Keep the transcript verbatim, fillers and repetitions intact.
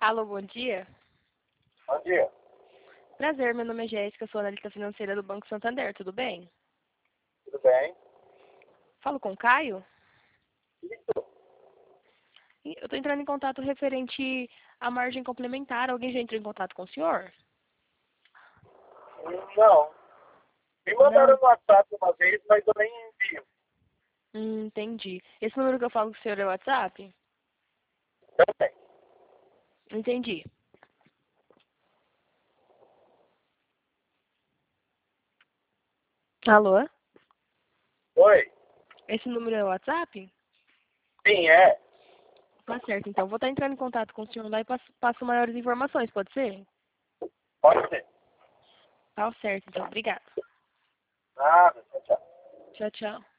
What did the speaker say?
Alô, bom dia. Bom dia. Prazer, meu nome é Jéssica, sou analista financeira do Banco Santander, tudo bem? Tudo bem? Falo com o Caio? Isso. Eu estou entrando em contato referente à margem complementar. Alguém já entrou em contato com o senhor? Não. Me mandaram Não? no WhatsApp uma vez, mas eu nem envio. Hum, entendi. Esse número que eu falo com o senhor é o WhatsApp? Também. Entendi. Alô? Oi? Esse número é o WhatsApp? Sim, é. Tá certo, então. Vou estar entrando em contato com o senhor lá e passo, passo maiores informações, pode ser? Pode ser. Tá certo, então. Obrigada. Nada. Tchau, tchau. Tchau, tchau.